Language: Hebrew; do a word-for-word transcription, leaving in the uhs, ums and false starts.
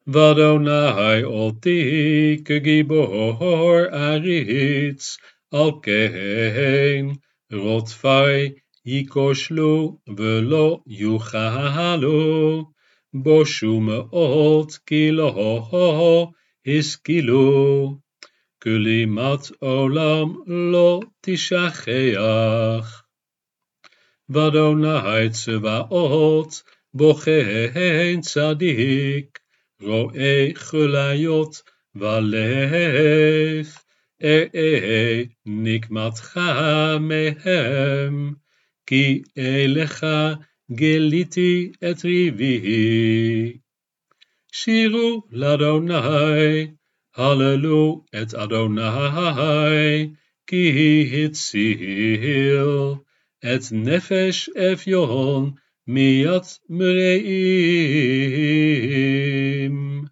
ואדוני אותי כגיבור אריץ, על כן רודפי יכושלו ולא יוכלו, בושו מאוד כי לא השכילו, כלימת עולם לא תשכח. ואדוני צבאות בוחן צדיק, רואה כליות ולב, אראה נקמתך מהם, כי אליך גיליתי את ריבי. שירו לאדוני, הללו את אדוני, כי הציל את נפש אביון מיד מרעים.